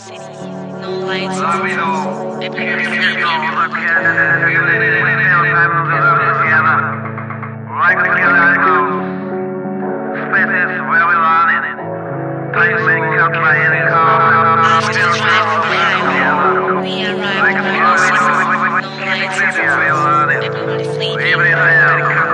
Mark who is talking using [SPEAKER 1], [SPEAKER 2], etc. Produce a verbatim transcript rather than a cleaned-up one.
[SPEAKER 1] city. No lights,
[SPEAKER 2] Let me know.
[SPEAKER 1] everybody
[SPEAKER 2] If you
[SPEAKER 1] sleeping.
[SPEAKER 2] know the cat and you live in the time of the Louisiana, like the killer goes, spaces where we land in, time being cut by any car.
[SPEAKER 1] After driving the highway, we arrived at the city. No lights, everybody sleeping.
[SPEAKER 2] Everything